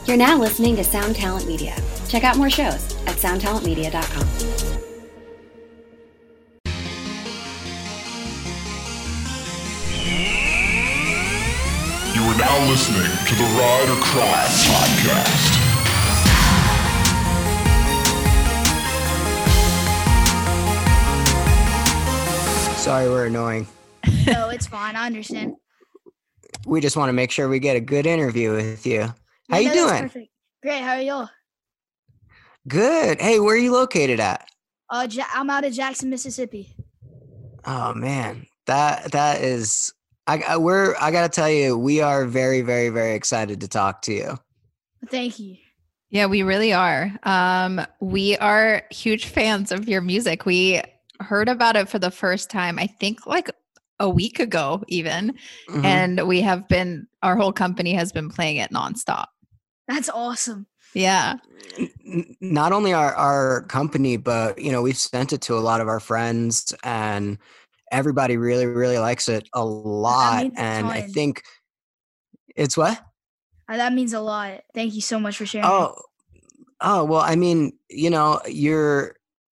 You're now listening to Sound Talent Media. Check out more shows at soundtalentmedia.com. You are now listening to the Ride or Cry podcast. Sorry, we're annoying. No, it's fine. I understand. We just want to make sure we get a good interview with you. How you doing? Perfect. Great. How are y'all? Good. Hey, where are you located at? I'm out of Jackson, Mississippi. Oh man, that is. I gotta tell you, we are very, very, very excited to talk to you. Thank you. Yeah, we really are. We are huge fans of your music. We heard about it for the first time, I think like a week ago even. Mhm. And our whole company has been playing it nonstop. That's awesome. Yeah. Not only our company, but we've sent it to a lot of our friends, and everybody really, really likes it a lot. And I think it's what? That means a lot. Thank you so much for sharing. Oh, well, I mean, you're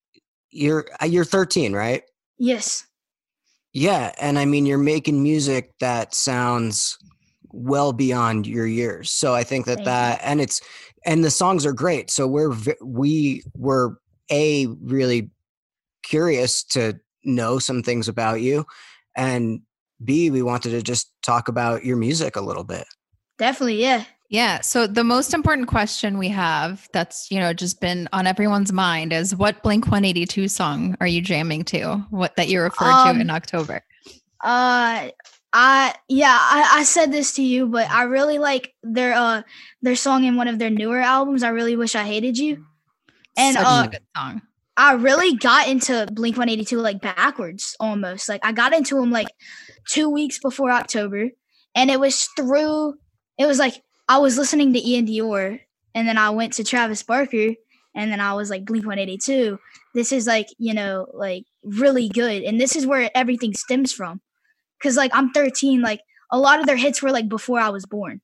13, right? Yes. Yeah, and I mean, you're making music that sounds well beyond your years. So I think and the songs are great. So we were really curious to know some things about you, and B, we wanted to just talk about your music a little bit. Definitely, yeah. Yeah. So the most important question we have that's, just been on everyone's mind is, what Blink-182 song are you jamming to? What that you referred to in October? I said this to you, but I really like their song in one of their newer albums, I Really Wish I Hated You. And such a good song. I really got into Blink-182 like backwards almost. Like I got into them like 2 weeks before October, and it was like I was listening to Ian Dior, and then I went to Travis Barker, and then I was like, Blink-182, this is like, like really good. And this is where everything stems from. Cause like I'm 13, like a lot of their hits were like before I was born,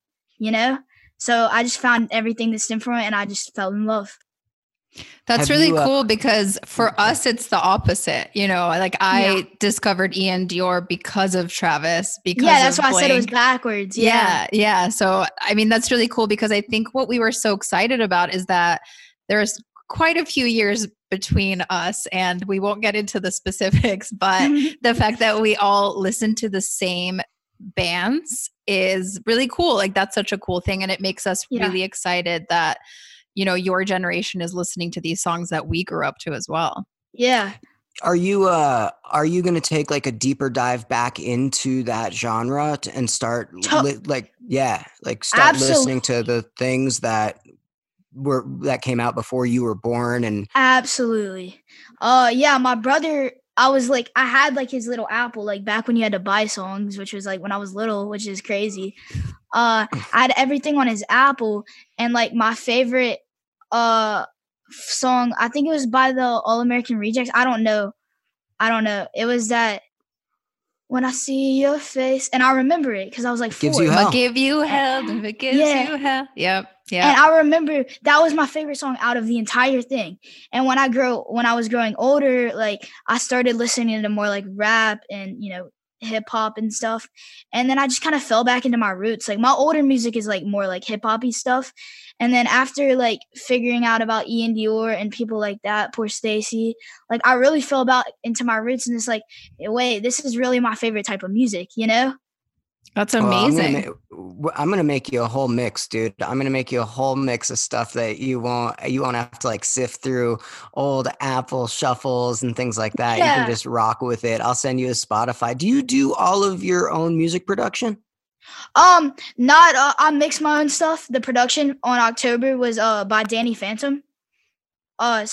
So I just found everything that stemmed from it, and I just fell in love. That's really cool, because for us, it's the opposite. Like I discovered Ian Dior because of Travis. That's why I said it was backwards. Yeah. So, I mean, that's really cool, because I think what we were so excited about is that there's quite a few years between us, and we won't get into the specifics, but the fact that we all listen to the same bands is really cool. Like that's such a cool thing. And it makes us really excited that your generation is listening to these songs that we grew up to as well. Yeah. Are you going to take like a deeper dive back into that genre and start listening to the things that came out before you were born? And absolutely. My brother, I had like his little Apple, like back when you had to buy songs, which was like when I was little, which is crazy. I had everything on his Apple, and like my favorite song, I think it was by the All American Rejects. I don't know. It was that When I See Your Face, and I remember it because I was like 4. Gives you hell. Give you hell if it gives you hell. Yep. Yeah. And I remember that was my favorite song out of the entire thing. And when I was growing older, like I started listening to more like rap and hip hop and stuff. And then I just kind of fell back into my roots. Like my older music is like more like hip hoppy stuff. And then after like figuring out about Ian Dior and people like that, Poor Stacy, like I really fell back into my roots, and it's like, wait, this is really my favorite type of music, That's amazing. Well, I'm gonna make you a whole mix, dude. I'm gonna make you a whole mix of stuff that you won't have to like sift through old Apple shuffles and things like that. Yeah. You can just rock with it. I'll send you a Spotify. Do you do all of your own music production? I mix my own stuff. The production on October was by Danny Phantom. But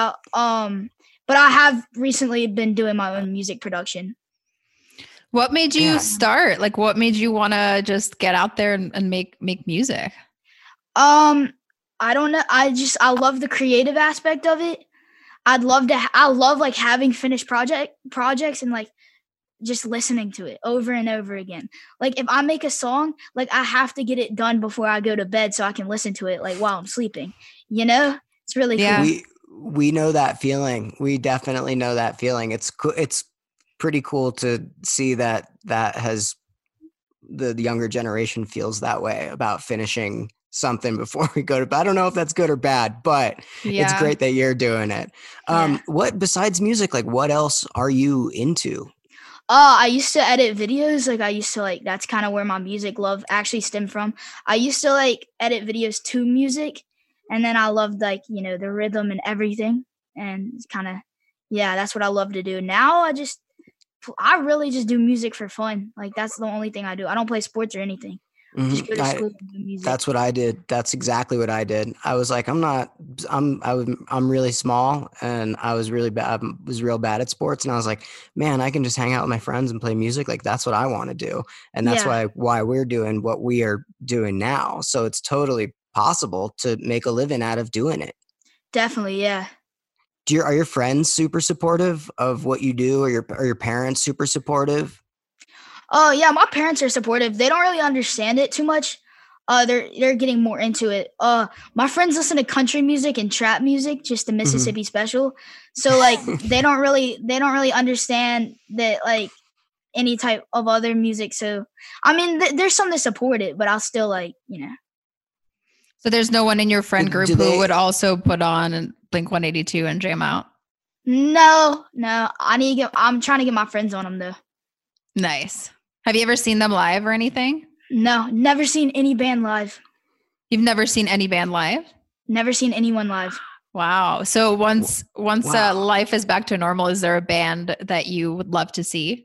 I have recently been doing my own music production. What made you start? Like, what made you want to just get out there and make music? I don't know. I love the creative aspect of it. I love like having finished projects and like just listening to it over and over again. Like if I make a song, like I have to get it done before I go to bed so I can listen to it like while I'm sleeping. You know, it's really Yeah. cool. We know that feeling. We definitely know that feeling. It's pretty cool to see that has the younger generation feels that way about finishing something before we go to bed. I don't know if that's good or bad, but it's great that you're doing it. What besides music, like what else are you into? I used to edit videos. Like I used to like, that's kind of where my music love actually stemmed from. I used to like edit videos to music, and then I loved like, you know, the rhythm and everything. And it's kind of, that's what I love to do. Now I really just do music for fun. Like that's the only thing I do. I don't play sports or anything. Just go to school and do music. That's what I did. That's exactly what I did. I was like, I'm really small, and I was really bad. I was real bad at sports, and I was like, man, I can just hang out with my friends and play music. Like that's what I want to do. And that's why we're doing what we are doing now. So it's totally possible to make a living out of doing it. Definitely. Yeah. Are your friends super supportive of what you do, or your parents super supportive? Oh yeah, my parents are supportive. They don't really understand it too much. They're getting more into it. My friends listen to country music and trap music, just the Mississippi special. So like they don't really understand that like any type of other music. So I mean, there's some that support it, but I'll still like, you know. So there's no one in your friend group who would also put on Blink-182 and jam out? No. I'm trying to get my friends on them though. Nice. Have you ever seen them live or anything? No, never seen any band live. You've never seen any band live? Never seen anyone live. Wow. So once life is back to normal, is there a band that you would love to see?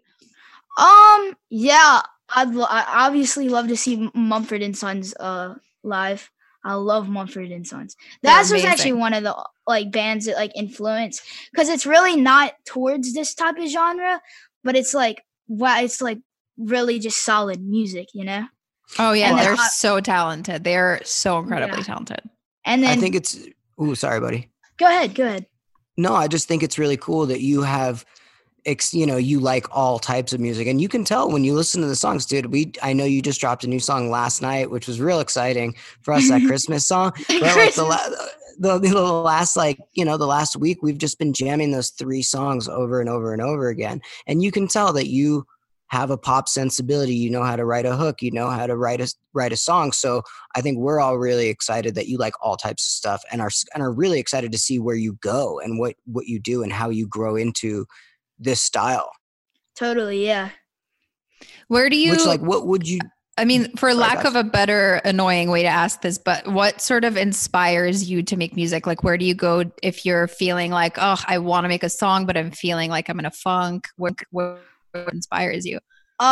Yeah, I obviously love to see Mumford and Sons live. I love Mumford and Sons. That was actually one of the like bands that like influence, because it's really not towards this type of genre, but it's like really just solid music, you know? Oh yeah, they're so talented. They're so incredibly talented. And then I think it's sorry, buddy. Go ahead. No, I just think it's really cool that you have you like all types of music, and you can tell when you listen to the songs, dude. I know you just dropped a new song last night, which was real exciting for us, that Christmas song. But like the last the last week, we've just been jamming those 3 songs over and over and over again. And you can tell that you have a pop sensibility. You know how to write a hook, you know how to write a song. So I think we're all really excited that you like all types of stuff, and are really excited to see where you go and what you do and how you grow into this style. Totally, yeah. Where do you what would you I mean, for lack of a better annoying way to ask this, but what sort of inspires you to make music? Like where do you go if you're feeling like, oh, I want to make a song, but I'm feeling like I'm in a funk? What inspires you?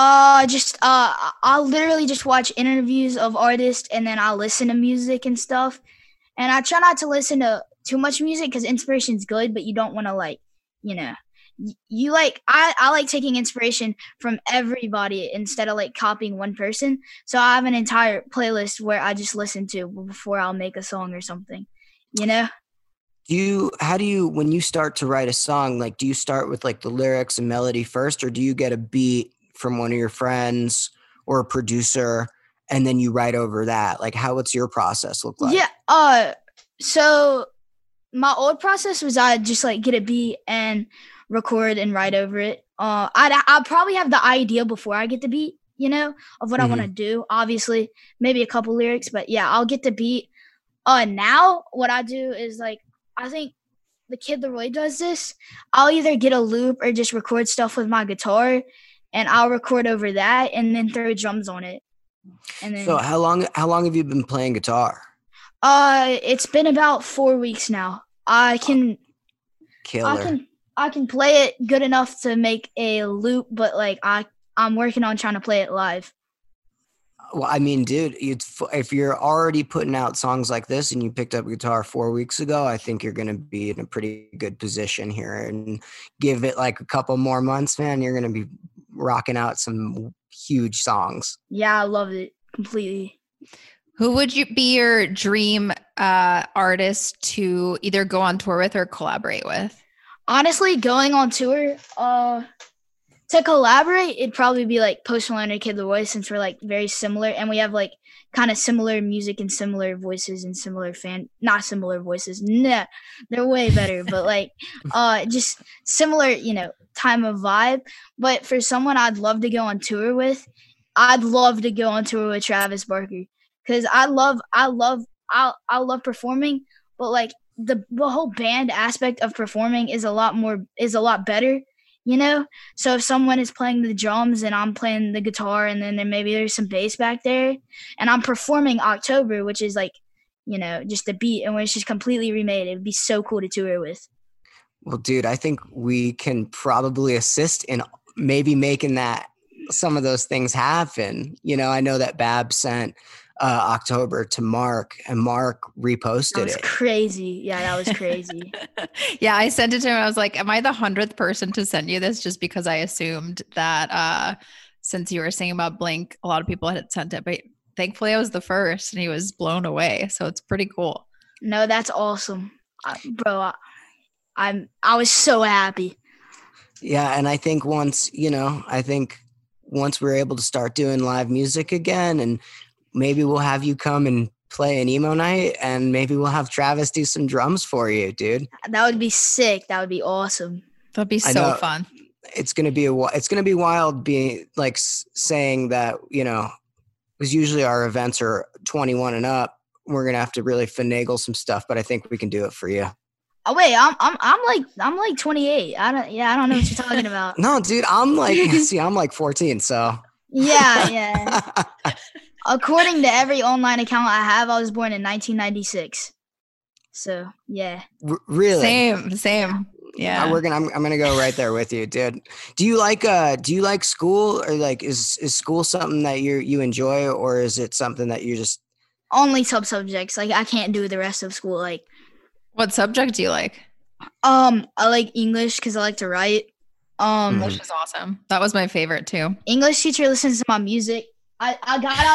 I'll literally just watch interviews of artists, and then I'll listen to music and stuff. And I try not to listen to too much music because inspiration's good, but you don't want to like, you know, you like, I like taking inspiration from everybody instead of like copying one person. So I have an entire playlist where I just listen to before I'll make a song or something, you know? When you start to write a song, like, do you start with like the lyrics and melody first, or do you get a beat from one of your friends or a producer and then you write over that? Like, what's your process look like? Yeah. So my old process was I'd just like get a beat and record and write over it. I'll probably have the idea before I get the beat, you know, of what I want to do. Obviously, maybe a couple lyrics, but yeah, I'll get the beat. Now what I do is like, I think the Kid Laroi does this. I'll either get a loop or just record stuff with my guitar, and I'll record over that and then throw drums on it. And then, so how long have you been playing guitar? It's been about 4 weeks now. I can play it good enough to make a loop, but like I'm working on trying to play it live. Well, I mean, dude, if you're already putting out songs like this and you picked up guitar 4 weeks ago, I think you're going to be in a pretty good position here. And give it like a couple more months, man, you're going to be rocking out some huge songs. Yeah, I love it completely. Who would be your dream artist to either go on tour with or collaborate with? Honestly, going on tour, To collaborate, it'd probably be like Post Malone or Kid Laroi, since we're like very similar and we have like kind of similar music and similar voices and similar not similar voices. Nah, they're way better, but like just similar, time of vibe. But for someone I'd love to go on tour with, I'd love to go on tour with Travis Barker, because I love performing, but like the whole band aspect of performing is a lot better. So if someone is playing the drums and I'm playing the guitar, and then maybe there's some bass back there, and I'm performing October, which is like, just the beat, and it's just completely remade, it would be so cool to tour with. Well, dude, I think we can probably assist in maybe making some of those things happen. I know that Bab sent October to Mark, and Mark reposted That was it. Crazy. Yeah, that was crazy. Yeah, I sent it to him. I was like, am I the 100th person to send you this? Just because I assumed that since you were saying about Blink, a lot of people had sent it, but thankfully I was the first, and he was blown away. So it's pretty cool. No, that's awesome. Bro, I was so happy. Yeah, and I think once we're able to start doing live music again, and maybe we'll have you come and play an emo night, and maybe we'll have Travis do some drums for you, dude. That would be sick. That would be awesome. That'd be so fun. It's gonna be wild being like saying that, because usually our events are 21 and up. We're gonna have to really finagle some stuff, but I think we can do it for you. Oh wait, I'm like 28. I don't know what you're talking about. No, dude, I'm like 14, so. Yeah. According to every online account I have, I was born in 1996. So yeah. Really? Same. Yeah. I'm gonna go right there with you, dude. Do you like school, or like is school something that you enjoy, or is it something that you just only subjects? Like I can't do the rest of school. Like, what subject do you like? I like English because I like to write. English is awesome. That was my favorite too. English teacher listens to my music. I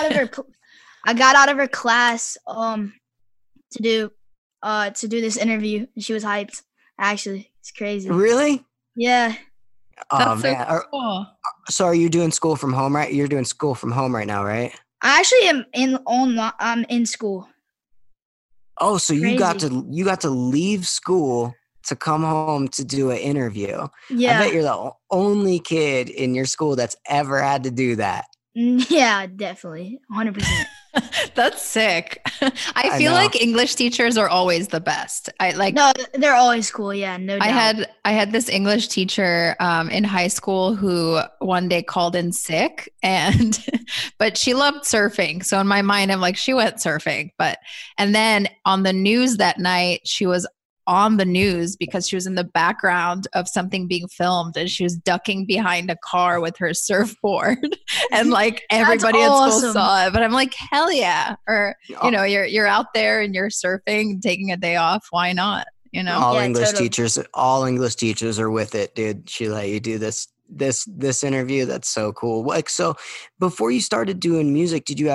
got out of her class to do this interview, and she was hyped. Actually, it's crazy. Really? Yeah. Oh That's man. so cool. So are you doing school from home, right? You're doing school from home right now, right? I actually I'm in school. Oh, so Crazy. you got to leave school to come home to do an interview. Yeah. I bet you're the only kid in your school that's ever had to do that. Yeah, definitely. 100%. That's sick. I feel like English teachers are always the best. No, they're always cool. Yeah, no doubt. I had this English teacher in high school who one day called in sick, but she loved surfing. So in my mind, I'm like, she went surfing. And then on the news that night, she was on the news because she was in the background of something being filmed, and she was ducking behind a car with her surfball, and like everybody at school saw it. But I'm like, hell yeah! Or you're out there and you're surfing and taking a day off. Why not? All English teachers are with it, dude. She let you do this interview. That's so cool. Like, so before you started doing music, did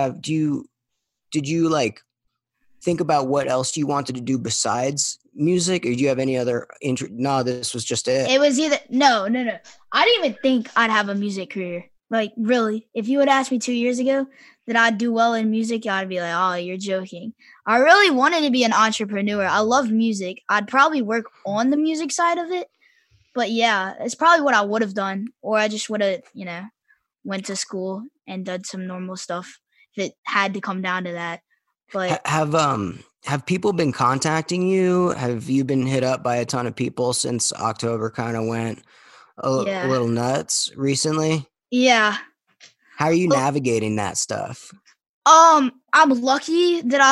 you like think about what else you wanted to do besides music, or do you have any other No, this was just it. It was either no. I didn't even think I'd have a music career. Like, really, if you had asked me 2 years ago that I'd do well in music, I'd be like, oh, you're joking. I really wanted to be an entrepreneur. I love music. I'd probably work on the music side of it. But yeah, it's probably what I would have done. Or I just would have, went to school and done some normal stuff if it had to come down to that. But have people been contacting you? Have you been hit up by a ton of people since October kind of went a little nuts recently? Yeah. How are you navigating that stuff? I'm lucky that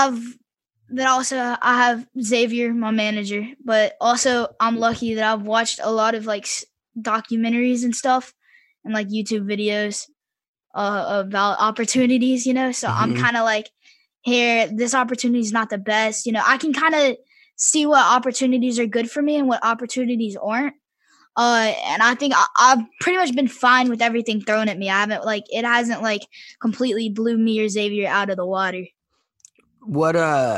I have Xavier, my manager, but also I'm lucky that I've watched a lot of like documentaries and stuff and like YouTube videos about opportunities, so I'm kind of like, here, this opportunity is not the best. I can kind of see what opportunities are good for me and what opportunities aren't. And I think I've pretty much been fine with everything thrown at me. It hasn't completely blew me or Xavier out of the water. What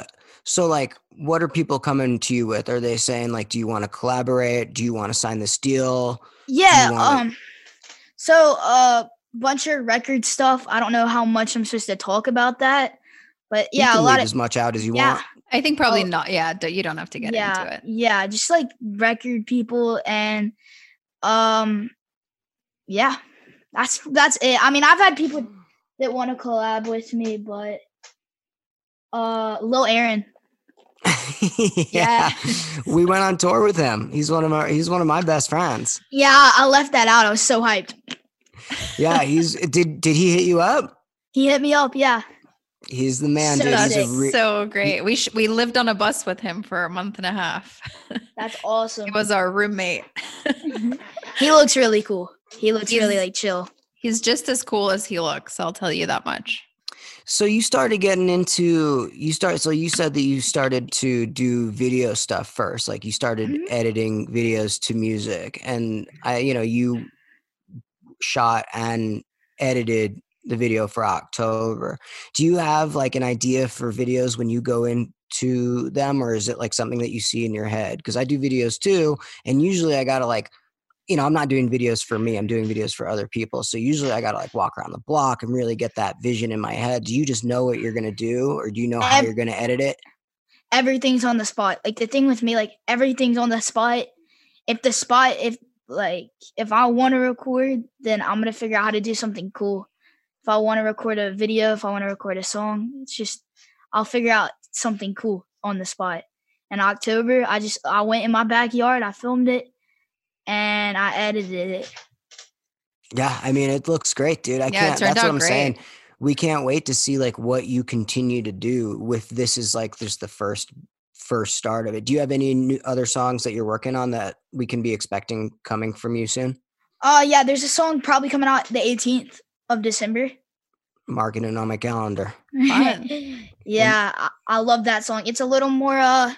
are people coming to you with? Are they saying do you want to collaborate? Do you want to sign this deal? Yeah. So, bunch of record stuff. I don't know how much I'm supposed to talk about that, but You yeah, can a lot leave of as much out as you yeah, want. I think probably Oh. not. Yeah, you don't have to get into it. yeah, just like record people and yeah, that's it. I mean, I've had people that want to collab with me, but Lil Aaron. Yeah. We went on tour with him. He's one of my best friends. Yeah, I left that out. I was so hyped. Yeah, did he hit you up? He hit me up. Yeah. He's the man, So dude. He's sick. So great. We lived on a bus with him for a month and a half. That's awesome. He was our roommate. He looks really cool. He looks He's- really like chill. He's just as cool as he looks. I'll tell you that much. So you started getting into so you said that you started to do video stuff first, like you started Mhm. editing videos to music, and you shot and edited the video for October. Do you have like an idea for videos when you go into them, or is it like something that you see in your head? Because I do videos too, and usually I gotta like, I'm not doing videos for me, I'm doing videos for other people. So usually I gotta like walk around the block and really get that vision in my head. Do you just know what you're gonna do, or do you know how you're gonna edit it? Everything's on the spot. Like the thing with me, like everything's on the spot. If I want to record, then I'm gonna figure out how to do something cool. If I want to record a video, if I want to record a song, I'll figure out something cool on the spot. In October, I went in my backyard, I filmed it, and I edited it. Yeah, I mean, it looks great, dude. It That's turned what out I'm great. saying. We can't wait to see like what you continue to do with this. Is like just the first start of it. Do you have any new other songs that you're working on that we can be expecting coming from you soon? Yeah, there's a song probably coming out the 18th of December. Marking it on my calendar. Fun. Yeah, I love that song. It's a little more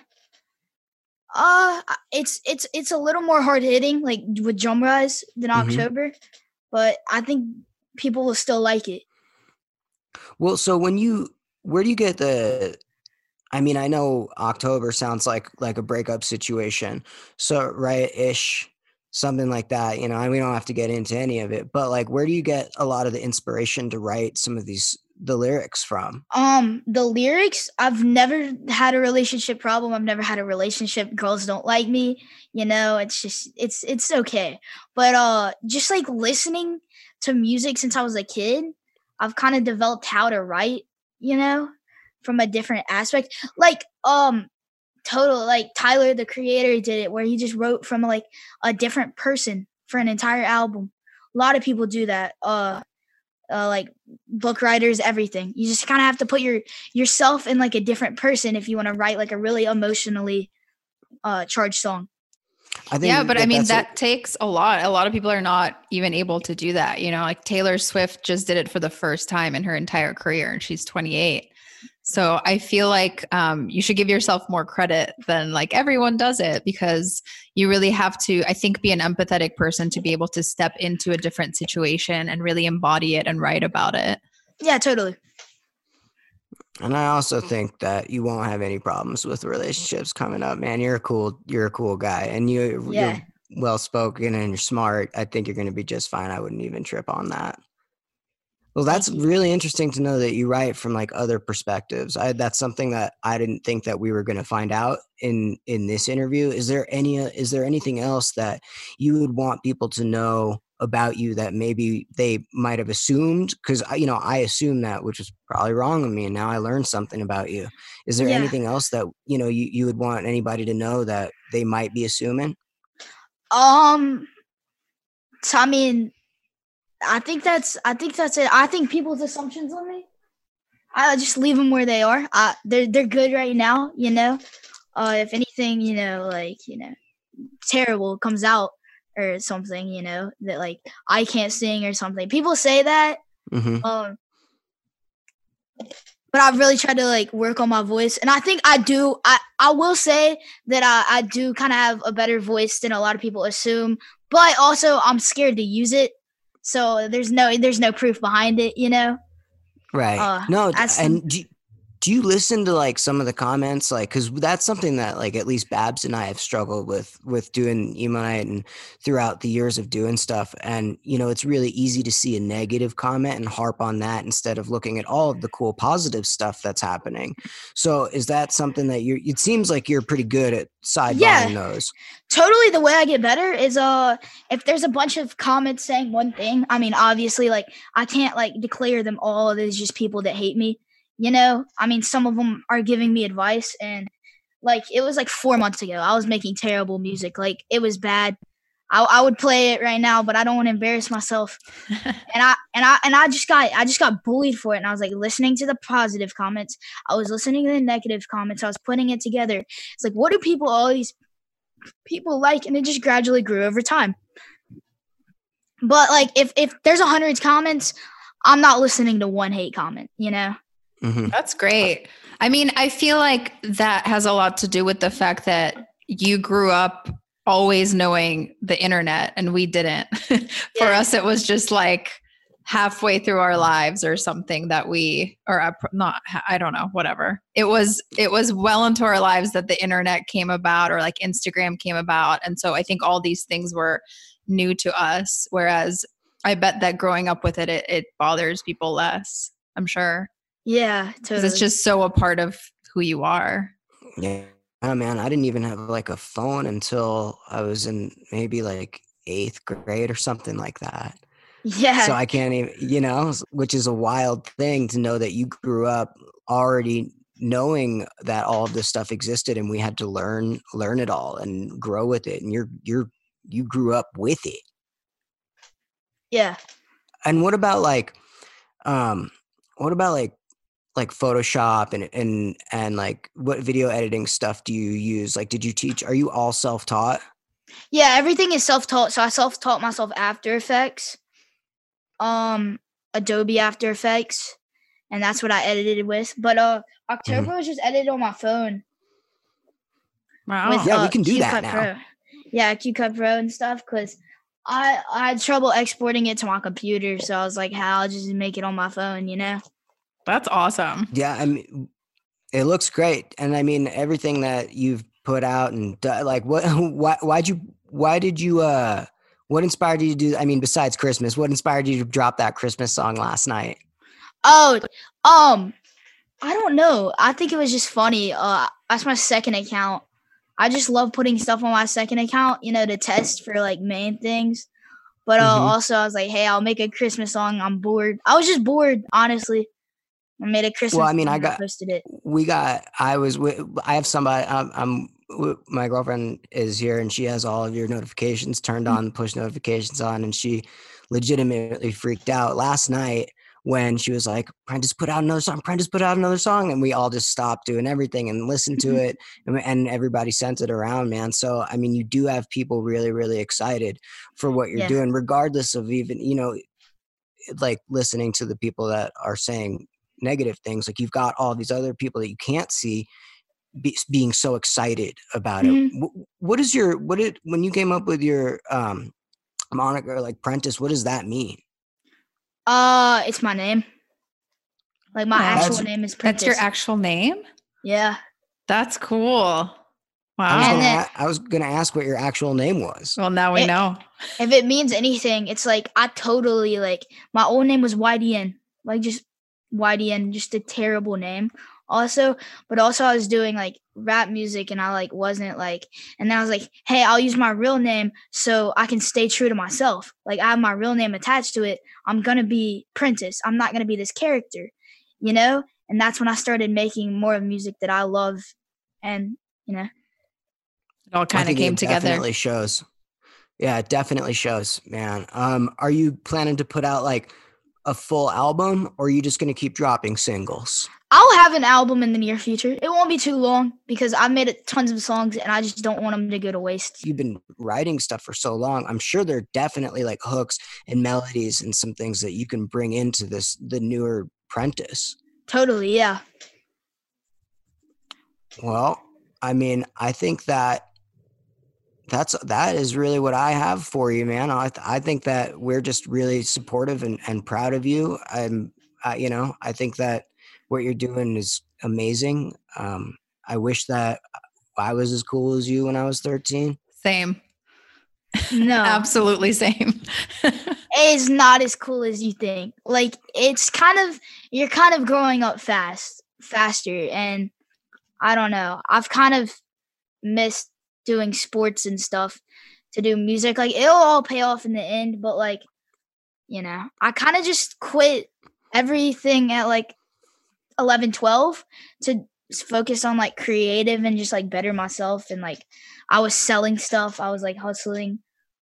it's a little more hard hitting, like with drum rise than Mhm. October, but I think people will still like it. Well, so where do you get I mean, I know October sounds like a breakup situation. So, right, ish, something like that, we don't have to get into any of it, but like, where do you get a lot of the inspiration to write some of the lyrics from? The lyrics, I've never had a relationship problem. I've never had a relationship. Girls don't like me, it's just, it's okay. But, just like listening to music since I was a kid, I've kind of developed how to write, from a different aspect. Like, like Tyler, the creator, did it where he just wrote from like a different person for an entire album. A lot of people do that. Like book writers, everything. You just kind of have to put yourself in like a different person if you want to write like a really emotionally charged song. I think Yeah, but I mean, that's that takes a lot. A lot of people are not even able to do that. Like Taylor Swift just did it for the first time in her entire career, and she's 28. So I feel like you should give yourself more credit than like everyone does it, because you really have to, I think, be an empathetic person to be able to step into a different situation and really embody it and write about it. Yeah, totally. And I also think that you won't have any problems with relationships coming up, man. You're a cool guy, and you're well spoken and you're smart. I think you're going to be just fine. I wouldn't even trip on that. Well, that's really interesting to know that you write from like other perspectives. That's something that I didn't think that we were going to find out in this interview. Is there anything else that you would want people to know about you that maybe they might have assumed? Because I assumed that, which was probably wrong of me, and now I learned something about you. Is there anything else that you would want anybody to know that they might be assuming? So I mean, I think that's it. I think people's assumptions on me, I just leave them where they are. They're good right now, if anything, terrible comes out or something, that like I can't sing or something. People say that, Mm-hmm. but I've really tried to like work on my voice, and I think I do. I will say that I do kind of have a better voice than a lot of people assume, but also I'm scared to use it. So there's no proof behind it, Right. No, that's and do you listen to like some of the comments? Like, cause that's something that like, at least Babs and I have struggled with doing emo night and throughout the years of doing stuff. And, you know, it's really easy to see a negative comment and harp on that instead of looking at all of the cool, positive stuff that's happening. So is that something that it seems like you're pretty good at sidebarring those? Totally. The way I get better is, if there's a bunch of comments saying one thing, I mean, obviously like I can't like declare them all as just people that hate me. You know, I mean, some of them are giving me advice, and like it was like 4 months ago. I was making terrible music, like it was bad. I would play it right now, but I don't want to embarrass myself. and I just got bullied for it. And I was like listening to the positive comments. I was listening to the negative comments. I was putting it together. It's like, what do all these people like? And it just gradually grew over time. But like, if there's 100 comments, I'm not listening to one hate comment. You know. Mm-hmm. That's great. I mean, I feel like that has a lot to do with the fact that you grew up always knowing the internet and we didn't. For us, it was just like halfway through our lives or something that I don't know, whatever. It was well into our lives that the internet came about, or like Instagram came about. And so I think all these things were new to us. Whereas I bet that growing up with it bothers people less, I'm sure. Yeah, totally. Because it's just so a part of who you are. Yeah. Oh man, I didn't even have like a phone until I was in maybe like 8th grade or something like that. Yeah. So I can't even, you know, which is a wild thing to know that you grew up already knowing that all of this stuff existed, and we had to learn it all and grow with it. And you grew up with it. Yeah. And what about like Photoshop and like what video editing stuff do you use? Like, are you all self-taught? Yeah, everything is self-taught. So I self-taught myself After Effects, Adobe After Effects, and that's what I edited with. But October was just edited on my phone. Wow. With, yeah, we can do CapCut that now. Pro. Yeah, CapCut Pro and stuff, because I had trouble exporting it to my computer. So I was like, I'll just make it on my phone, you know? That's awesome. Yeah, I mean, it looks great, and I mean everything that you've put out and like what inspired you to do? I mean, besides Christmas, what inspired you to drop that Christmas song last night? Oh, I don't know. I think it was just funny. That's my second account. I just love putting stuff on my second account, you know, to test for like main things. But also I was like, hey, I'll make a Christmas song. I'm bored. I was just bored, honestly. I made a Christmas. Well, I mean, I posted it. I have somebody. My girlfriend is here, and she has all of your notifications turned on, push notifications on, and she legitimately freaked out last night when she was like, "Prentice put out another song," and we all just stopped doing everything and listened to it, and everybody sent it around, man. So, I mean, you do have people really, really excited for what you're doing, regardless of even, you know, like listening to the people that are saying negative things. Like, you've got all these other people that you can't see being so excited about it. When you came up with your moniker, like Prentice, what does that mean? It's my name. Like my actual name is Prentice. That's your actual name? Yeah. That's cool. Wow. I was gonna ask what your actual name was. Well, now we know. If it means anything, it's like I totally like my old name was YDN. Like just YDN, just a terrible name. Also I was doing like rap music, and I like wasn't like, and then I was like, hey, I'll use my real name so I can stay true to myself. Like I have my real name attached to it. I'm gonna be Prentice. I'm not gonna be this character, you know? And that's when I started making more of music that I love, and you know, it all kind of came together. Definitely shows. Yeah, it definitely shows, man. Are you planning to put out like a full album, or are you just going to keep dropping singles? I'll have an album in the near future. It won't be too long because I've made tons of songs, and I just don't want them to go to waste. You've been writing stuff for so long. I'm sure there are definitely like hooks and melodies and some things that you can bring into the newer Prentice. Totally, yeah. Well, I mean, I think that is really what I have for you, man. I think that we're just really supportive and proud of you. I think that what you're doing is amazing. I wish that I was as cool as you when I was 13. Same. No. Absolutely same. It's not as cool as you think. Like, it's you're kind of growing up faster. And I don't know. I've kind of missed doing sports and stuff to do music. Like, it'll all pay off in the end. But, like, you know, I kind of just quit everything at like 11, 12 to focus on like creative and just like better myself. And like, I was selling stuff. I was like hustling,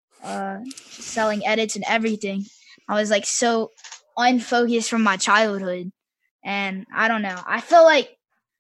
selling edits and everything. I was like so unfocused from my childhood. And I don't know. I feel like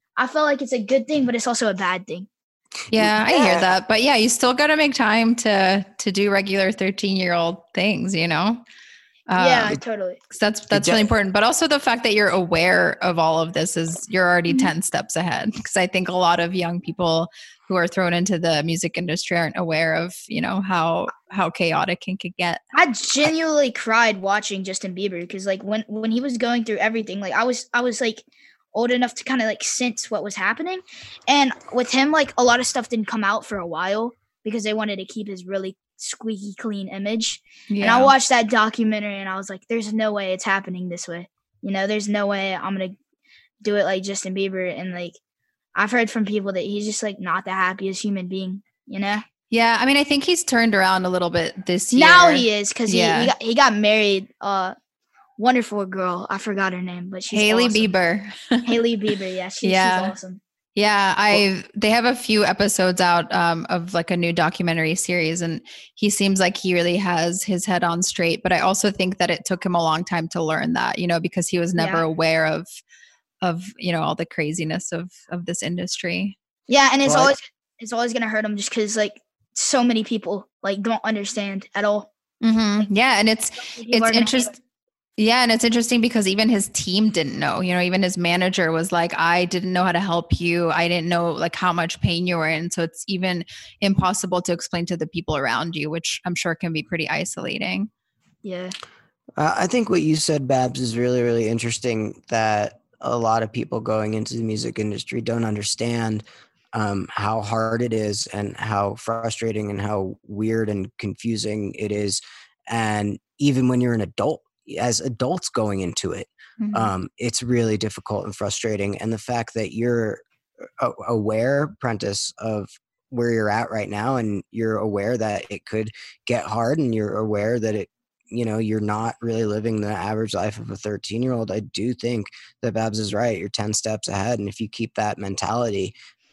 it's a good thing, but it's also a bad thing. Yeah, I hear that. But yeah, you still got to make time to do regular 13-year-old things, you know? Yeah, totally. That's really important. But also the fact that you're aware of all of this you're already 10 steps ahead. Because I think a lot of young people who are thrown into the music industry aren't aware of, you know, how chaotic it could get. I genuinely cried watching Justin Bieber because like when he was going through everything, like I was like old enough to kind of like sense what was happening. And with him, like a lot of stuff didn't come out for a while because they wanted to keep his really squeaky clean image. Yeah. And I watched that documentary and I was like, there's no way it's happening this way. You know, there's no way I'm going to do it like Justin Bieber. And like, I've heard from people that he's just like not the happiest human being, you know? Yeah. I mean, I think he's turned around a little bit this year. Now he is because he got married. Wonderful girl. I forgot her name, but she's Hailey awesome. Bieber. Hailey Bieber. Yeah. She's awesome. Yeah, they have a few episodes out of like a new documentary series, and he seems like he really has his head on straight. But I also think that it took him a long time to learn that, you know, because he was never aware of you know all the craziness of this industry. Yeah, and it's always gonna hurt him just because like so many people like don't understand at all. Mm-hmm. Like, yeah, and it's interesting. Yeah. And it's interesting because even his team didn't know, you know, even his manager was like, I didn't know how to help you. I didn't know like how much pain you were in. So it's even impossible to explain to the people around you, which I'm sure can be pretty isolating. Yeah. I think what you said, Babs, is really, really interesting, that a lot of people going into the music industry don't understand how hard it is and how frustrating and how weird and confusing it is. And even when you're an adult, as adults going into it, it's really difficult and frustrating. And the fact that you're aware, Prentice, of where you're at right now, and you're aware that it could get hard, and you're aware that it, you know, you're not really living the average life of a 13-year-old. I do think that Babs is right. You're 10 steps ahead. And if you keep that mentality,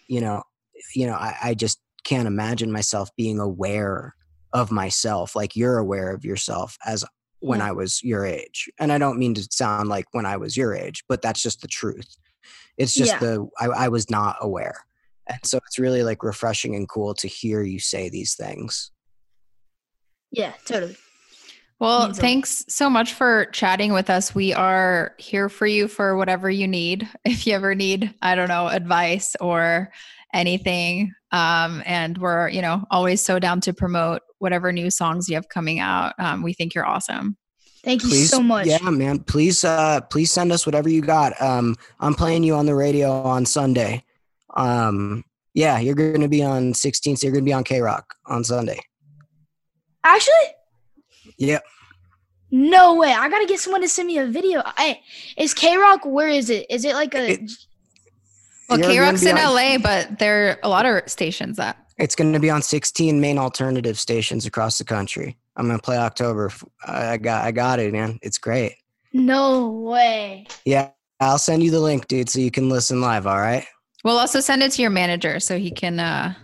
I just can't imagine myself being aware of myself like you're aware of yourself as when I was your age. And I don't mean to sound like when I was your age, but that's just the truth. It's just I was not aware. And so it's really like refreshing and cool to hear you say these things. Yeah, totally. Well, thanks so much for chatting with us. We are here for you for whatever you need. If you ever need, I don't know, advice or anything. And we're, you know, always so down to promote whatever new songs you have coming out. We think you're awesome. Thank you so much. Yeah, man. Please send us whatever you got. I'm playing you on the radio on Sunday. Yeah, you're going to be on 16th. So you're going to be on K-Rock on Sunday. Actually? Yep. No way. I got to get someone to send me a video. Is K-Rock, where is it? Is it like a... Well, K-Rock's in LA, but there are a lot of stations that. It's going to be on 16 main alternative stations across the country. I'm going to play October. I got it, man. It's great. No way. Yeah. I'll send you the link, dude, so you can listen live. All right. We'll also send it to your manager so he can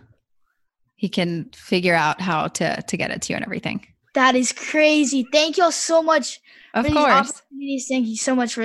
figure out how to get it to you and everything. That is crazy. Thank y'all so much. Of course. Thank you so much for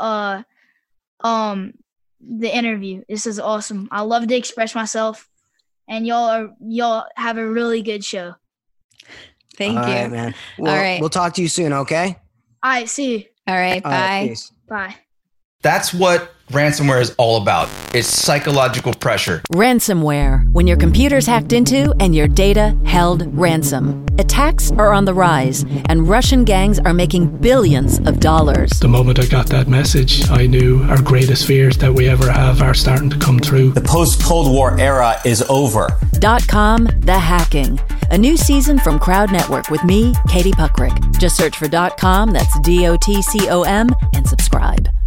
the interview. This is awesome. I love to express myself, and y'all have a really good show. Thank you. All right, man. All right. We'll talk to you soon, okay? All right, see you. All right, bye. Right, bye. That's what ransomware is all about. It's psychological pressure. Ransomware, when your computer's hacked into and your data held ransom. Attacks are on the rise, and Russian gangs are making billions of dollars. The moment I got that message, I knew our greatest fears that we ever have are starting to come true. The post-Cold War era is over. .com, The Hacking. A new season from Crowd Network with me, Katie Puckrick. Just search for .com, that's DOTCOM, and subscribe.